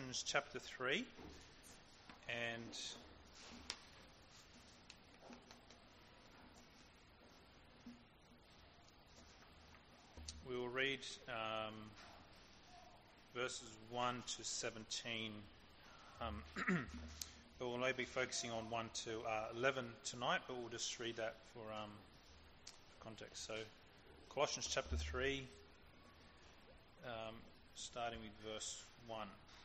Colossians chapter 3, and we will read verses 1 to 17. But we'll only be focusing on 1 to 11 tonight, but we'll just read that for context. So, Colossians chapter 3, starting with verse 1.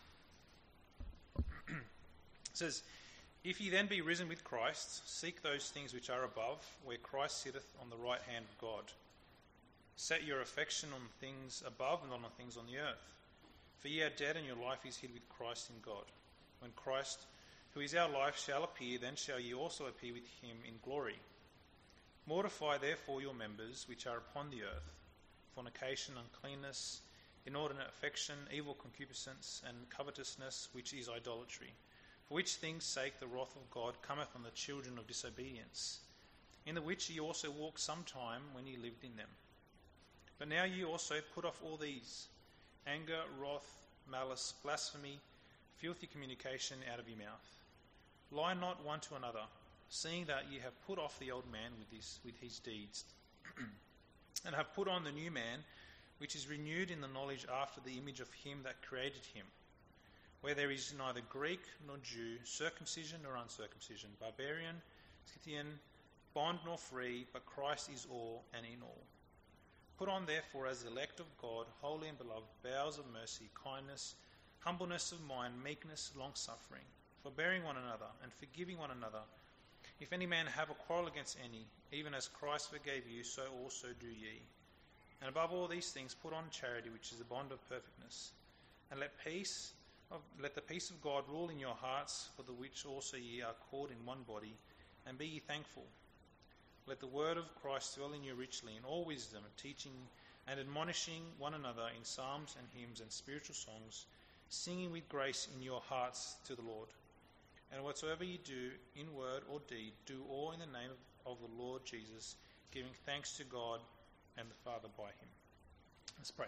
It says, "If ye then be risen with Christ, seek those things which are above, where Christ sitteth on the right hand of God. Set your affection on things above and not on things on the earth. For ye are dead, and your life is hid with Christ in God. When Christ, who is our life, shall appear, then shall ye also appear with him in glory. Mortify therefore your members which are upon the earth, fornication, uncleanness, inordinate affection, evil concupiscence, and covetousness, which is idolatry. For which things' sake the wrath of God cometh on the children of disobedience, in the which ye also walked sometime when ye lived in them. But now ye also put off all these: anger, wrath, malice, blasphemy, filthy communication out of your mouth. Lie not one to another, seeing that ye have put off the old man with his deeds, and have put on the new man, which is renewed in the knowledge after the image of him that created him, where there is neither Greek nor Jew, circumcision nor uncircumcision, barbarian, Scythian, bond nor free, but Christ is all and in all. Put on therefore as the elect of God, holy and beloved, bowels of mercy, kindness, humbleness of mind, meekness, long-suffering, forbearing one another, and forgiving one another. If any man have a quarrel against any, even as Christ forgave you, so also do ye. And above all these things put on charity, which is the bond of perfectness. And let the peace of God rule in your hearts, for the which also ye are called in one body, and be ye thankful. Let the word of Christ dwell in you richly, in all wisdom, teaching and admonishing one another in psalms and hymns and spiritual songs, singing with grace in your hearts to the Lord. And whatsoever ye do, in word or deed, do all in the name of the Lord Jesus, giving thanks to God and the Father by him." Let's pray.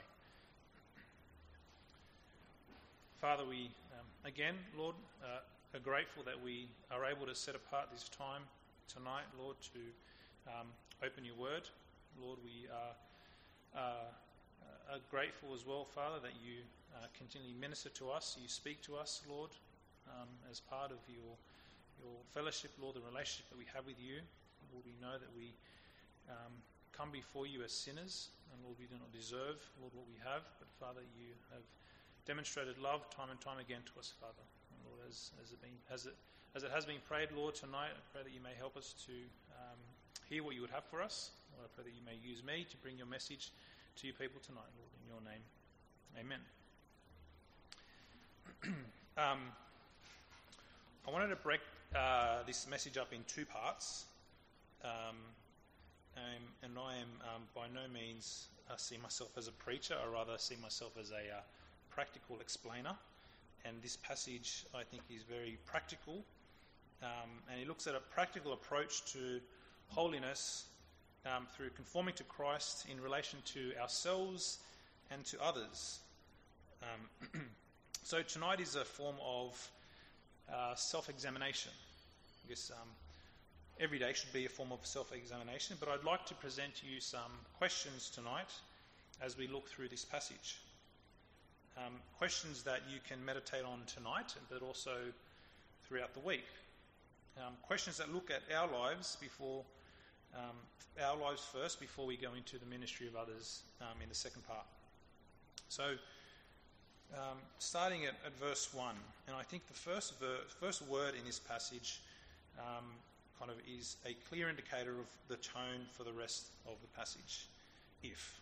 Father, we again, Lord, are grateful that we are able to set apart this time tonight, Lord, to open your word. Lord, we are grateful as well, Father, that you continually minister to us. You speak to us, Lord, as part of your fellowship, Lord, the relationship that we have with you. Lord, we know that we come before you as sinners, and Lord, we do not deserve, Lord, what we have, but Father, you have demonstrated love time and time again to us, Father. And Lord, as it has been prayed, Lord, tonight, I pray that you may help us to hear what you would have for us. Lord, I pray that you may use me to bring your message to your people tonight, Lord, in your name. Amen. I wanted to break this message up in two parts. And I am by no means see myself as a preacher. I rather see myself as a practical explainer. And this passage, I think, is very practical. And it looks at a practical approach to holiness through conforming to Christ in relation to ourselves and to others. So tonight is a form of self-examination. I guess every day should be a form of self-examination, but I'd like to present to you some questions tonight as we look through this passage. Questions that you can meditate on tonight, but also throughout the week. Questions that look at our lives first before we go into the ministry of others in the second part. So, starting at verse 1, and I think the first word in this passage kind of is a clear indicator of the tone for the rest of the passage. If.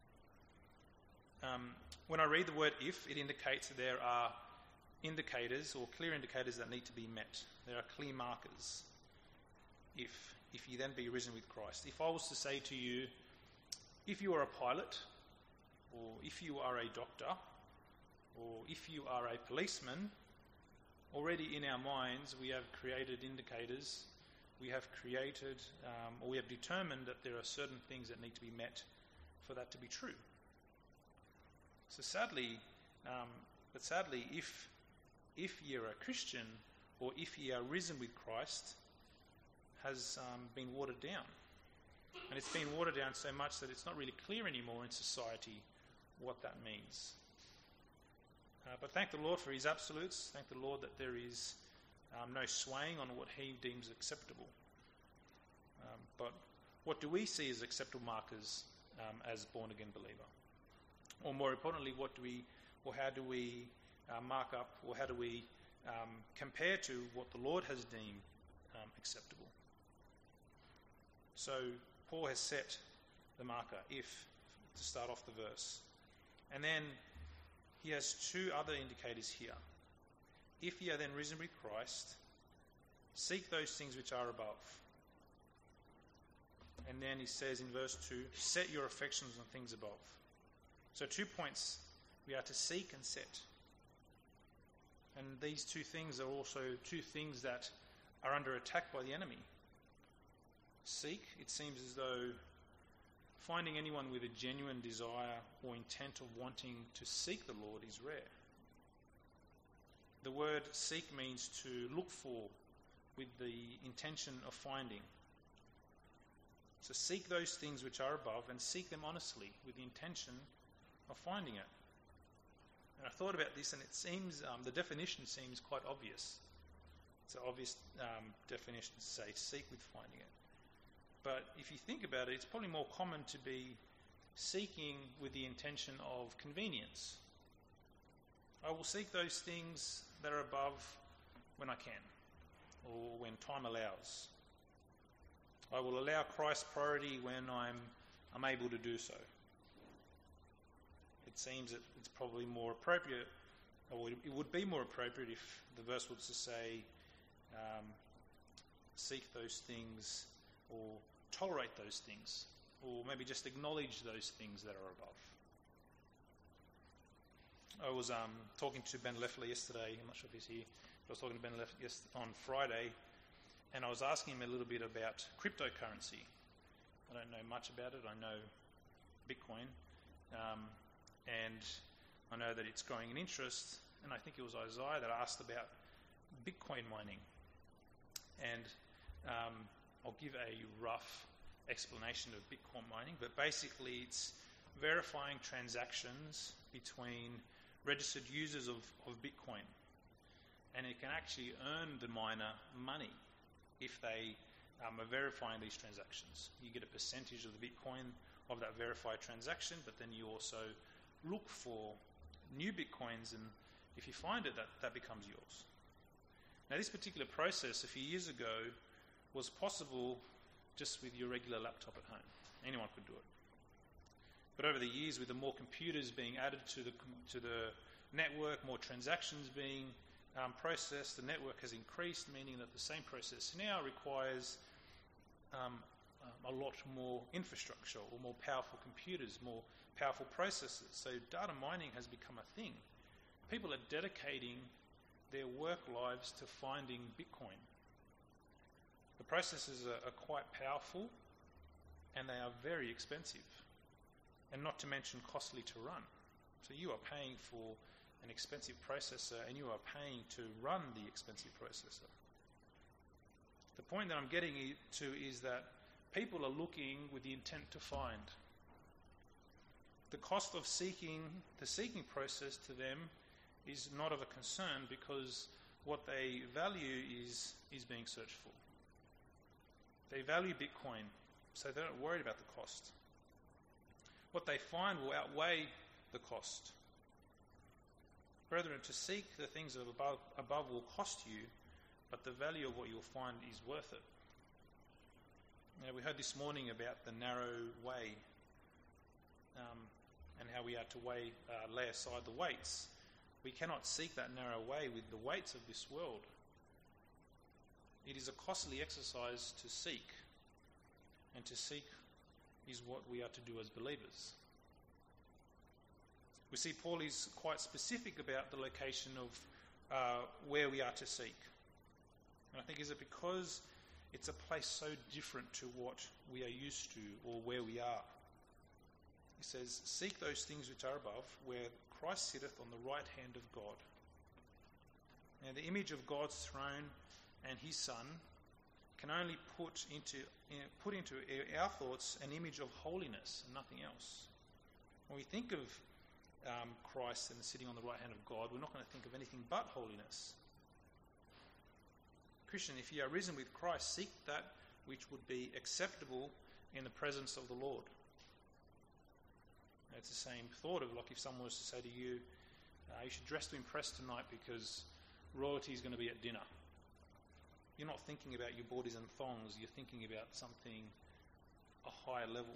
When I read the word if, it indicates that there are indicators or clear indicators that need to be met. There are clear markers. If you then be risen with Christ. If I was to say to you, if you are a pilot, or if you are a doctor, or if you are a policeman, already in our minds we have created indicators. We have created, or we have determined that there are certain things that need to be met for that to be true. So sadly, if if ye are a Christian, or if ye are risen with Christ, has been watered down. And it's been watered down so much that it's not really clear anymore in society what that means. But thank the Lord for his absolutes. Thank the Lord that there is no swaying on what he deems acceptable. But what do we see as acceptable markers as born-again believer? Or more importantly, how do we mark up, or how do we compare to what the Lord has deemed acceptable? So Paul has set the marker, if, to start off the verse. And then he has two other indicators here. If ye are then risen with Christ, seek those things which are above. And then he says in verse 2, set your affections on things above. So 2 points, we are to seek and set. And these two things are also two things that are under attack by the enemy. Seek, it seems as though finding anyone with a genuine desire or intent of wanting to seek the Lord is rare. The word seek means to look for with the intention of finding. So seek those things which are above and seek them honestly with the intention of finding it. And I thought about this, and it seems, the definition seems quite obvious. It's an obvious definition to say, seek with finding it. But if you think about it, it's probably more common to be seeking with the intention of convenience. I will seek those things that are above when I can, or when time allows. I will allow Christ's priority when I'm able to do so. It seems that it's probably more appropriate, or it would be more appropriate if the verse was to say, seek those things, or tolerate those things, or maybe just acknowledge those things that are above. I was talking to Ben Leffler yesterday. I'm not sure if he's here. I was talking to Ben Leffler on Friday, and I was asking him a little bit about cryptocurrency. I don't know much about it. I know Bitcoin, and I know that it's growing in interest. And I think it was Isaiah that asked about Bitcoin mining. And I'll give a rough explanation of Bitcoin mining, but basically it's verifying transactions between registered users of Bitcoin. And it can actually earn the miner money if they are verifying these transactions. You get a percentage of the Bitcoin of that verified transaction, but then you also look for new Bitcoins, and if you find it, that becomes yours. Now, this particular process a few years ago was possible just with your regular laptop at home. Anyone could do it. But over the years, with the more computers being added to the network, more transactions being processed, the network has increased, meaning that the same process now requires a lot more infrastructure, or more powerful computers, more powerful processors. So data mining has become a thing. People are dedicating their work lives to finding Bitcoin. The processes are quite powerful, and they are very expensive, and not to mention costly to run. So you are paying for an expensive processor, and you are paying to run the expensive processor. The point that I'm getting to is that people are looking with the intent to find. The cost of the seeking process to them is not of a concern, because what they value is being searched for. They value Bitcoin, so they're not worried about the cost. What they find will outweigh the cost. Brethren, to seek the things of above will cost you, but the value of what you'll find is worth it. Now, we heard this morning about the narrow way, and how we are to lay aside the weights. We cannot seek that narrow way with the weights of this world. It is a costly exercise to seek, and to seek is what we are to do as believers. We see Paul is quite specific about the location of where we are to seek. And I think is it because it's a place so different to what we are used to, or where we are. He says, seek those things which are above, where Christ sitteth on the right hand of God. Now, the image of God's throne and his Son can only put into our thoughts an image of holiness and nothing else. When we think of Christ and sitting on the right hand of God, we're not going to think of anything but holiness. Christian, if ye are risen with Christ, seek that which would be acceptable in the presence of the Lord. It's the same thought of like if someone was to say to you, you should dress to impress tonight because royalty is going to be at dinner. You're not thinking about your boardies and thongs, you're thinking about something a higher level.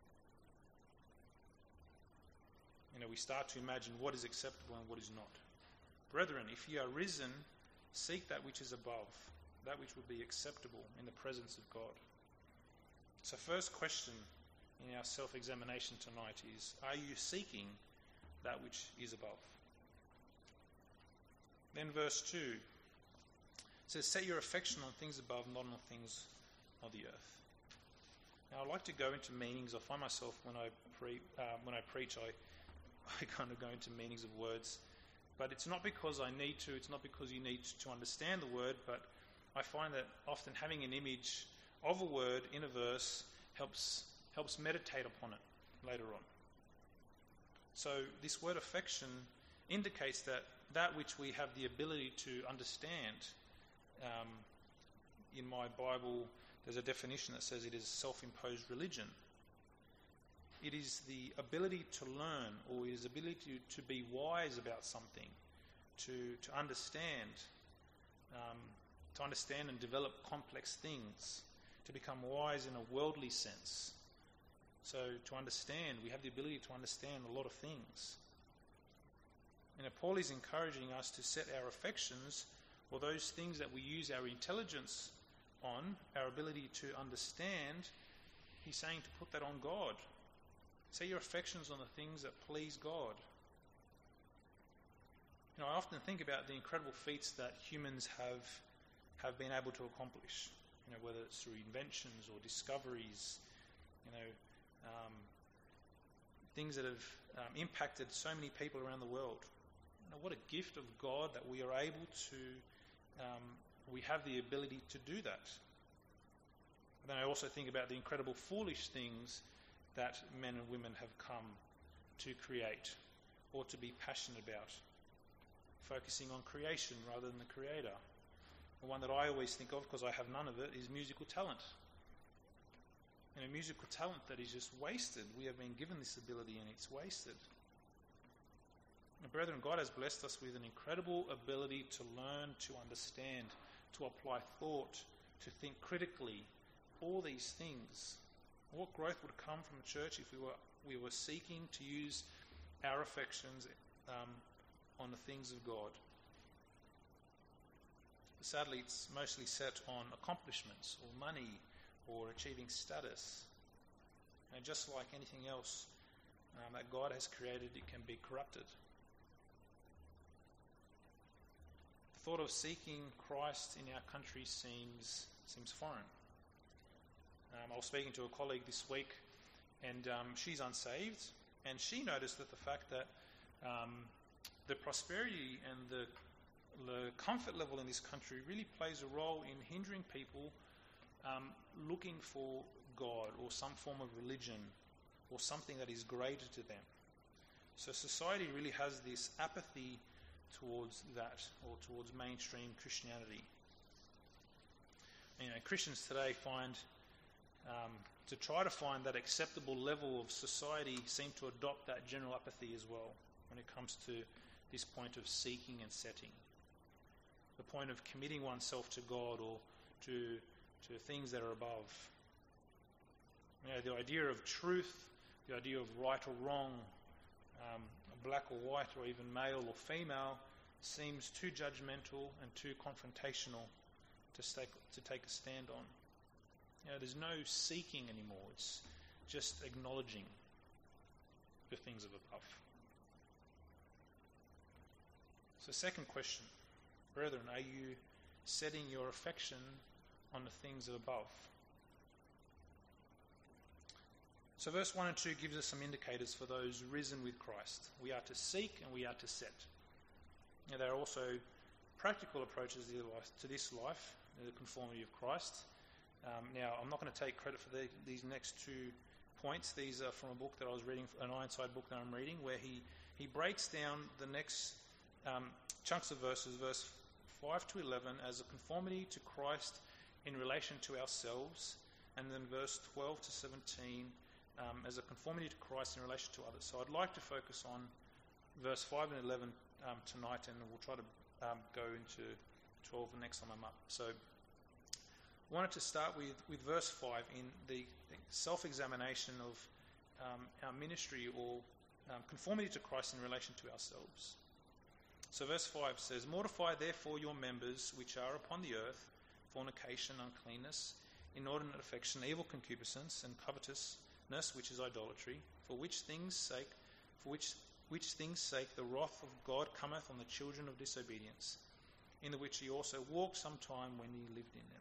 We start to imagine what is acceptable and what is not. Brethren, if ye are risen, seek that which is above, that which would be acceptable in the presence of God. So first question in our self-examination tonight is, are you seeking that which is above? Then verse 2 says, set your affection on things above, not on things of the earth. Now, I like to go into meanings. I find myself when I preach, I kind of go into meanings of words. But it's not because I need to, it's not because you need to understand the word, but I find that often having an image of a word in a verse helps meditate upon it later on. So this word affection indicates that which we have the ability to understand. In my Bible, there's a definition that says it is self-imposed religion. It is the ability to learn, or it is the ability to be wise about something, to understand and develop complex things, to become wise in a worldly sense. So to understand, we have the ability to understand a lot of things. And Paul is encouraging us to set our affections, or those things that we use our intelligence on, our ability to understand. He's saying to put that on God. Set your affections on the things that please God. I often think about the incredible feats that humans have been able to accomplish. Whether it's through inventions or discoveries, things that have impacted so many people around the world. What a gift of God that we are able to, we have the ability to do that. Then I also think about the incredible foolish things that men and women have come to create or to be passionate about, focusing on creation rather than the Creator. The one that I always think of, because I have none of it, is musical talent. Musical talent that is just wasted. We have been given this ability and it's wasted. And brethren, God has blessed us with an incredible ability to learn, to understand, to apply thought, to think critically, all these things. What growth would come from the church if we were seeking to use our affections on the things of God? Sadly, it's mostly set on accomplishments or money or achieving status. And just like anything else that God has created, it can be corrupted. The thought of seeking Christ in our country seems foreign. I was speaking to a colleague this week, and she's unsaved, and she noticed that the fact that the prosperity and the comfort level in this country really plays a role in hindering people looking for God or some form of religion or something that is greater to them. So society really has this apathy towards that, or towards mainstream Christianity. Christians today try to find that acceptable level of society seem to adopt that general apathy as well when it comes to this point of seeking and setting. The point of committing oneself to God or to things that are above. The idea of truth, the idea of right or wrong, black or white, or even male or female, seems too judgmental and too confrontational to take a stand on. There's no seeking anymore. It's just acknowledging the things of above. So second question, brethren, are you setting your affection on the things of above? So verse 1 and 2 gives us some indicators for those risen with Christ. We are to seek and we are to set. There are also practical approaches to this life, the conformity of Christ. Now, I'm not going to take credit for these next 2 points. These are from a book that I was reading, an Ironside book that I'm reading, where he breaks down the next chunks of verses, verse 5 to 11, as a conformity to Christ in relation to ourselves, and then verse 12 to 17 as a conformity to Christ in relation to others. So I'd like to focus on verse 5 and 11 tonight, and we'll try to go into 12 the next time I'm up. So I wanted to start with verse 5 in the self-examination of our ministry, or conformity to Christ in relation to ourselves. So verse 5 says, "Mortify therefore your members which are upon the earth, fornication, uncleanness, inordinate affection, evil concupiscence, and covetousness, which is idolatry, for which things sake the wrath of God cometh on the children of disobedience, in the which ye also walked sometime when ye lived in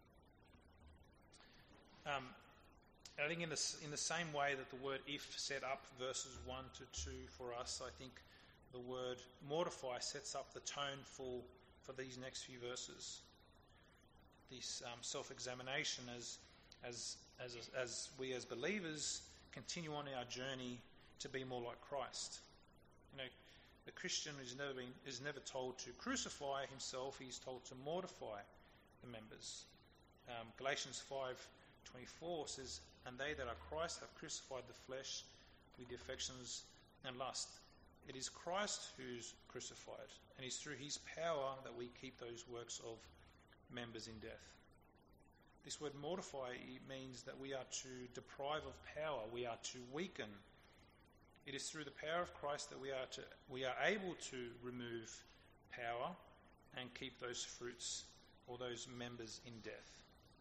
them." I think in the same way that the word "if" set up verses 1 to 2 for us, I think the word "mortify" sets up the tone for these next few verses. This self-examination as we as believers continue on our journey to be more like Christ. The Christian is never told to crucify himself; he's told to mortify the members. Galatians 5:24 says, "And they that are Christ have crucified the flesh with the affections and lust." It is Christ who's crucified, and it's through his power that we keep those works of members in death. This word "mortify" means that we are to deprive of power, we are to weaken. It is through the power of Christ that we are able to remove power and keep those fruits or those members in death.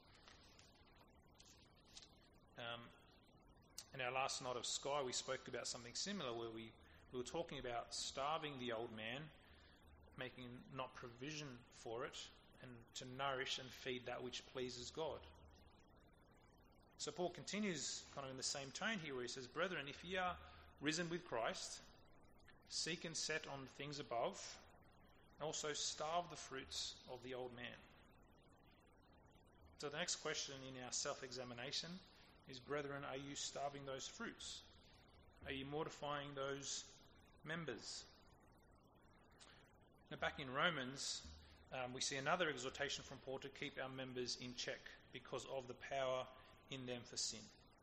In our last night of Sky, we spoke about something similar, where we were talking about starving the old man, making not provision for it, and to nourish and feed that which pleases God. So Paul continues kind of in the same tone here, where he says, "Brethren, if ye are risen with Christ, seek and set on things above, and also starve the fruits of the old man." So the next question in our self-examination is, brethren, are you starving those fruits? Are you mortifying those members? Now, back in Romans, we see another exhortation from Paul to keep our members in check because of the power in them for sin.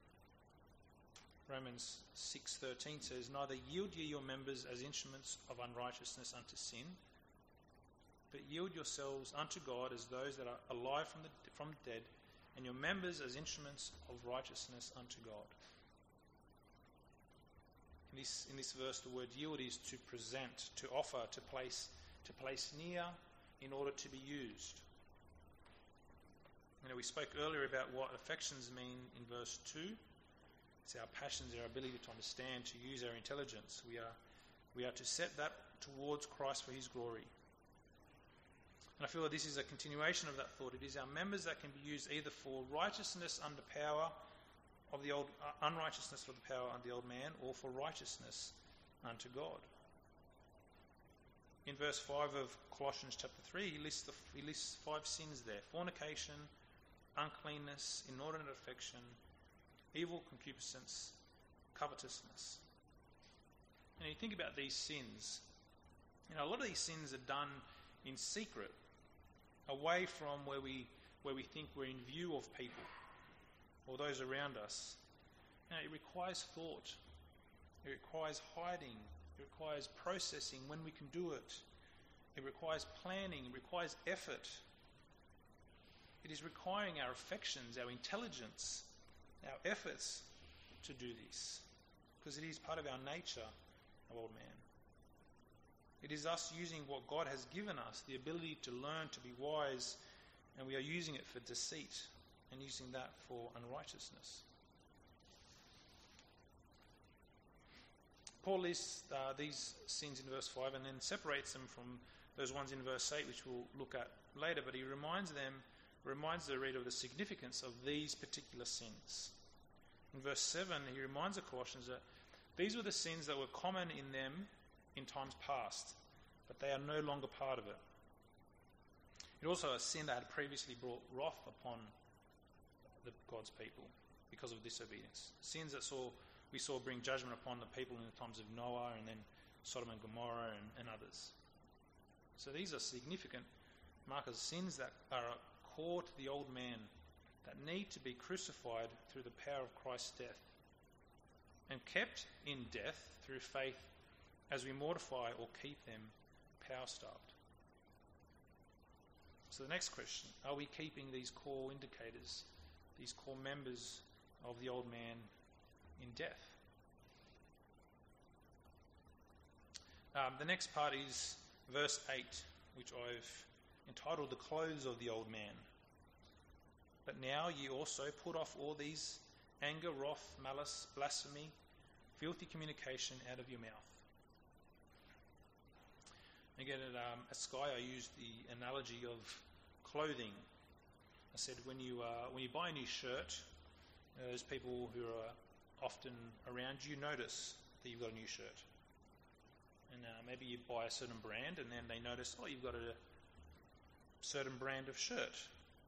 Romans 6:13 says, "Neither yield ye your members as instruments of unrighteousness unto sin, but yield yourselves unto God as those that are alive from the dead, and your members as instruments of righteousness unto God." In this verse, the word yield is to present, to offer, to place near in order to be used. We spoke earlier about what affections mean in verse 2. It's our passions, our ability to understand, to use our intelligence. We are to set that towards Christ for his glory. And I feel that this is a continuation of that thought. It is our members that can be used either for righteousness under power of the old, unrighteousness for the power of the old man, or for righteousness unto God. In verse 5 of Colossians chapter 3, he lists 5 sins there: fornication, uncleanness, inordinate affection, evil concupiscence, covetousness. And you think about these sins, a lot of these sins are done in secret, away from where we think we're in view of people or those around us. It requires thought. It requires hiding. It requires processing when we can do it. It requires planning. It requires effort. It is requiring our affections, our intelligence, our efforts to do this, because it is part of our nature of old man. It is us using what God has given us, the ability to learn, to be wise, and we are using it for deceit and using that for unrighteousness. Paul lists these sins in verse 5 and then separates them from those ones in verse 8, which we'll look at later, but he reminds the reader of the significance of these particular sins. In verse 7, he reminds the Colossians that these were the sins that were common in them in times past, but they are no longer part of it. It also a sin that had previously brought wrath upon God's people because of disobedience. Sins that we saw bring judgment upon the people in the times of Noah and then Sodom and Gomorrah and others. So these are significant markers, sins that are core to the old man that need to be crucified through the power of Christ's death and kept in death through faith as we mortify or keep them power-starved. So the next question, are we keeping these core indicators, these core members of the old man in death? The next part is verse 8, which I've entitled The Clothes of the Old Man. But now ye also put off all these: anger, wrath, malice, blasphemy, filthy communication out of your mouth. Again, at Sky I used the analogy of clothing. I said when you buy a new shirt, those people who are often around you notice that you've got a new shirt. And maybe you buy a certain brand and then they notice, you've got a certain brand of shirt.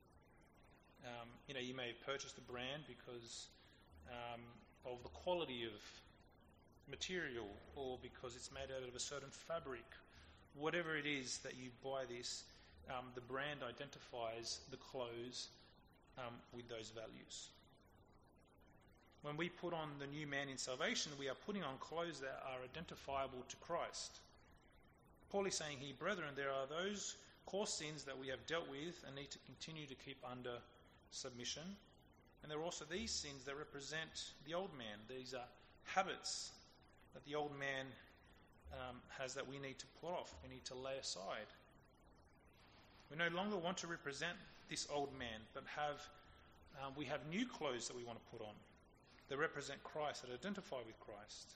You may have purchased the brand because of the quality of material or because it's made out of a certain fabric. Whatever it is that you buy this, the brand identifies the clothes with those values. When we put on the new man in salvation, we are putting on clothes that are identifiable to Christ. Paul is saying here, brethren, there are those core sins that we have dealt with and need to continue to keep under submission. And there are also these sins that represent the old man. These are habits that the old man has that we need to put off, we need to lay aside. We no longer want to represent this old man, but we have new clothes that we want to put on that represent Christ, that identify with Christ.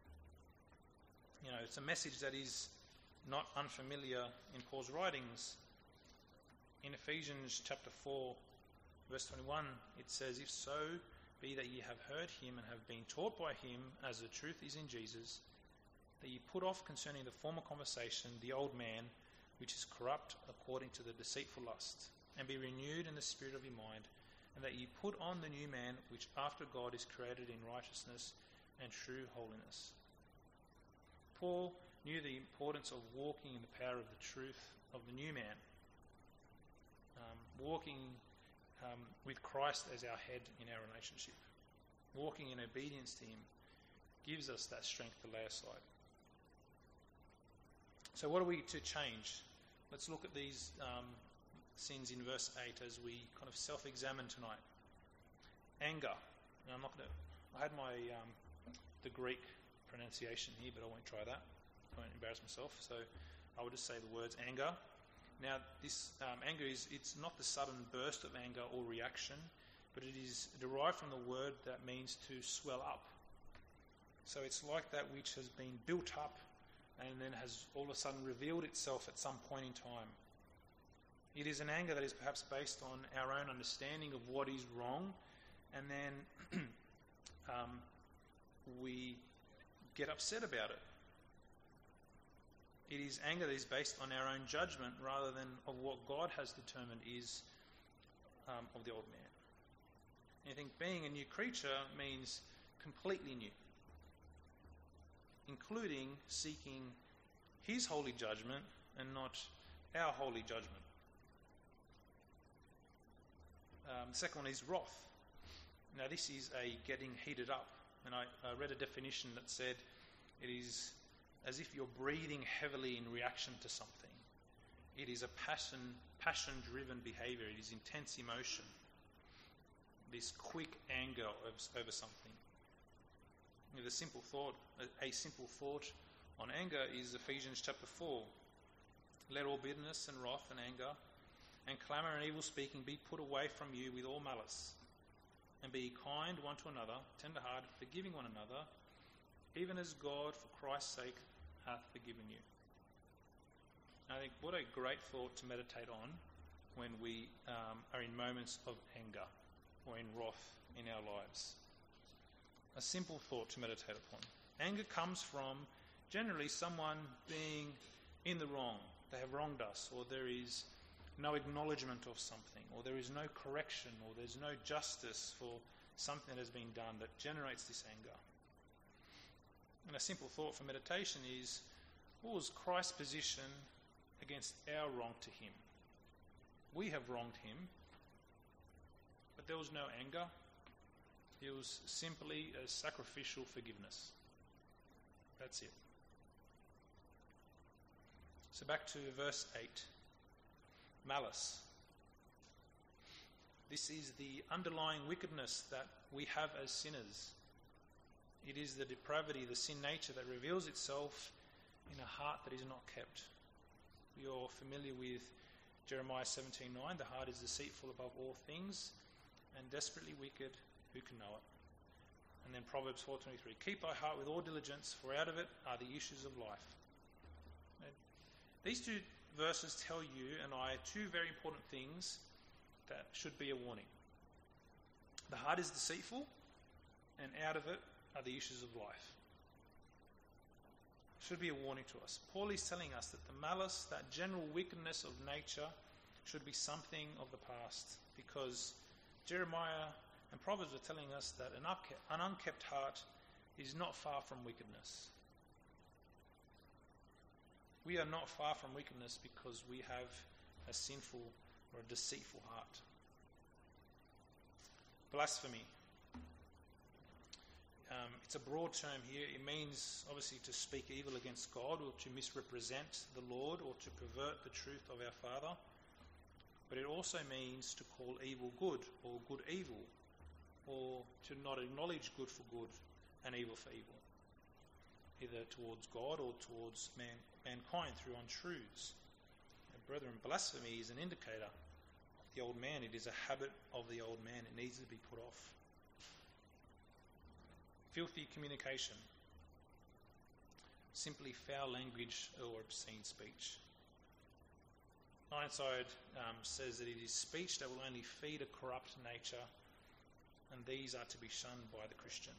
It's a message that is not unfamiliar in Paul's writings. In Ephesians chapter 4, verse 21, it says, "If so be that ye have heard him and have been taught by him, as the truth is in Jesus, that ye put off concerning the former conversation the old man, which is corrupt according to the deceitful lust, and be renewed in the spirit of your mind, and that ye put on the new man, which after God is created in righteousness and true holiness." Paul knew the importance of walking in the power of the truth of the new man, walking with Christ as our head in our relationship. Walking in obedience to him gives us that strength to lay aside. So what are we to change? Let's look at these sins in verse 8 as we kind of self-examine tonight. Anger. Now, I had the Greek pronunciation here, but I won't try that. I won't embarrass myself. So I will just say the words anger. Now, this anger it's not the sudden burst of anger or reaction, but it is derived from the word that means to swell up. So it's like that which has been built up and then has all of a sudden revealed itself at some point in time. It is an anger that is perhaps based on our own understanding of what is wrong, and then we get upset about it. It is anger that is based on our own judgment rather than of what God has determined is of the old man. And I think being a new creature means completely new, including seeking his holy judgment and not our holy judgment. The second one is wrath. Now this is a getting heated up, and I read a definition that said it is as if you're breathing heavily in reaction to something. It is a passion-driven behaviour. It is intense emotion. This quick anger over something. A simple thought on anger is Ephesians chapter 4. "Let all bitterness and wrath and anger and clamour and evil speaking be put away from you with all malice. And be kind one to another, tender-hearted, forgiving one another, even as God for Christ's sake hath forgiven you." I think what a great thought to meditate on when we are in moments of anger or in wrath in our lives. A simple thought to meditate upon. Anger comes from generally someone being in the wrong. They have wronged us, or there is no acknowledgement of something, or there is no correction, or there's no justice for something that has been done that generates this anger. And a simple thought for meditation is, what was Christ's position against our wrong to him? We have wronged him, but there was no anger. It was simply a sacrificial forgiveness. That's it. So back to verse 8. Malice. This is the underlying wickedness that we have as sinners. It is the depravity, the sin nature that reveals itself in a heart that is not kept. You're familiar with Jeremiah 17:9. The heart is deceitful above all things and desperately wicked. Who can know it? And then Proverbs 4:23. Keep thy heart with all diligence, for out of it are the issues of life. Now, these two verses tell you and I two very important things that should be a warning. The heart is deceitful, and out of it are the issues of life. Should be a warning to us. Paul is telling us that the malice, that general wickedness of nature, should be something of the past, because Jeremiah and Proverbs are telling us that an unkept heart is not far from wickedness. We are not far from wickedness because we have a sinful or a deceitful heart. Blasphemy. It's a broad term here. It means obviously to speak evil against God, or to misrepresent the Lord, or to pervert the truth of our Father. But it also means to call evil good, or good evil, or to not acknowledge good for good and evil for evil, either towards God or towards mankind through untruths. And brethren, blasphemy is an indicator of the old man. It is a habit of the old man. It needs to be put off. Filthy communication. Simply foul language or obscene speech. Ironside says that it is speech that will only feed a corrupt nature, and these are to be shunned by the Christian.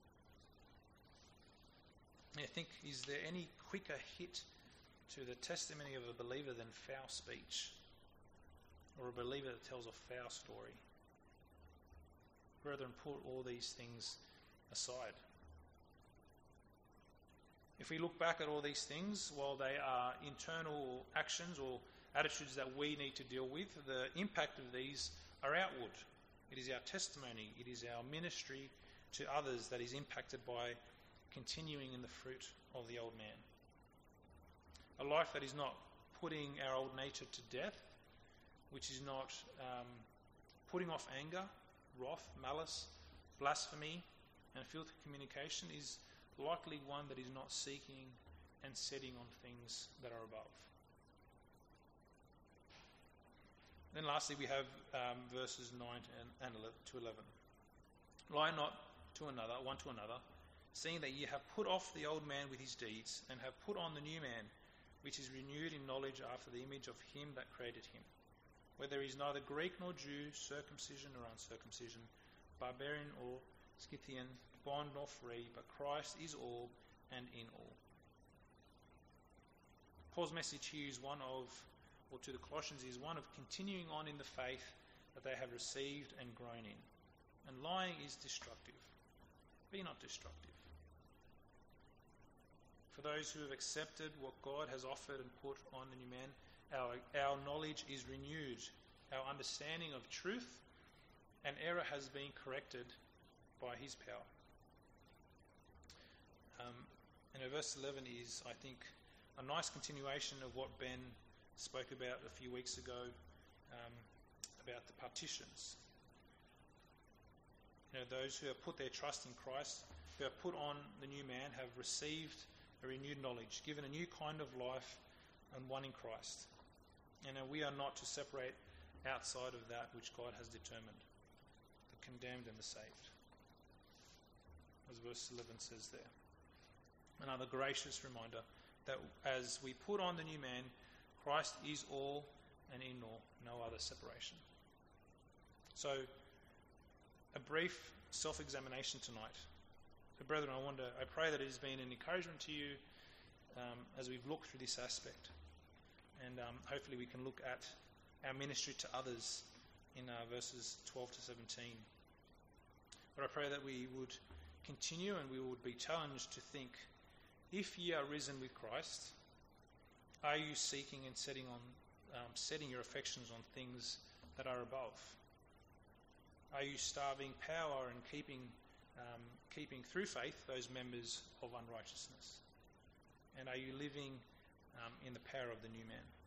I think, is there any quicker hit to the testimony of a believer than foul speech, or a believer that tells a foul story? Brethren, put all these things aside. If we look back at all these things, while they are internal actions or attitudes that we need to deal with, the impact of these are outward. It is our testimony, it is our ministry to others that is impacted by continuing in the fruit of the old man. A life that is not putting our old nature to death, which is not putting off anger, wrath, malice, blasphemy, and filthy communication, is likely one that is not seeking and setting on things that are above. Then lastly, we have verses 9 to 11. Lie not to another, one to another, seeing that ye have put off the old man with his deeds, and have put on the new man, which is renewed in knowledge after the image of him that created him. Where there is neither Greek nor Jew, circumcision or uncircumcision, barbarian or Scythian, bond nor free, but Christ is all and in all. Paul's message here is one of, or to the Colossians, is one of continuing on in the faith that they have received and grown in. And lying is destructive. Be not destructive. For those who have accepted what God has offered and put on the new man, our knowledge is renewed. Our understanding of truth and error has been corrected by his power. And verse 11 is, I think, a nice continuation of what Ben spoke about a few weeks ago about the partitions. You know, those who have put their trust in Christ, who have put on the new man, have received a renewed knowledge, given a new kind of life, and one in Christ. And we are not to separate outside of that which God has determined, the condemned and the saved, as verse 11 says there. Another gracious reminder that as we put on the new man, Christ is all and in all, no other separation. So, a brief self-examination tonight. So, brethren, I pray that it has been an encouragement to you as we've looked through this aspect. And hopefully we can look at our ministry to others in verses 12 to 17. But I pray that we would continue and we would be challenged to think, if ye are risen with Christ, are you seeking and setting your affections on things that are above? Are you starving power and keeping through faith those members of unrighteousness? And are you living in the power of the new man?